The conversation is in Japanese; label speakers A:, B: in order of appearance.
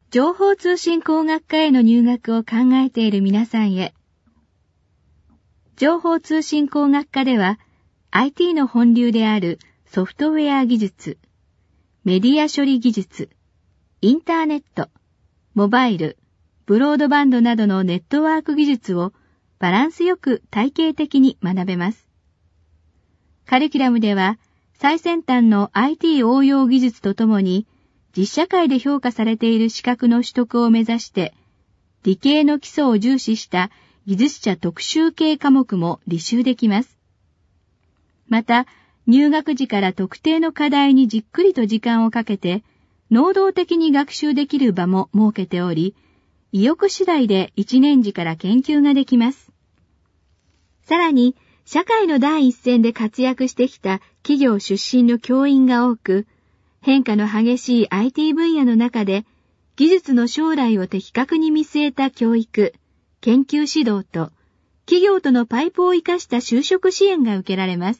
A: 情報通信工学科への入学を考えている皆さんへ。情報通信工学科では IT の本流であるソフトウェア技術、メディア処理技術、インターネット、モバイル、ブロードバンドなどのネットワーク技術をバランスよく体系的に学べます。カリキュラムでは最先端の IT 応用技術とともに実社会で評価されている資格の取得を目指して理系の基礎を重視した技術者特集系科目も履修できます。また、入学時から特定の課題にじっくりと時間をかけて能動的に学習できる場も設けており、意欲次第で1年次から研究ができます。さらに、社会の第一線で活躍してきた企業出身の教員が多く、変化の激しい IT 分野の中で、技術の将来を的確に見据えた教育、研究指導と、企業とのパイプを生かした就職支援が受けられます。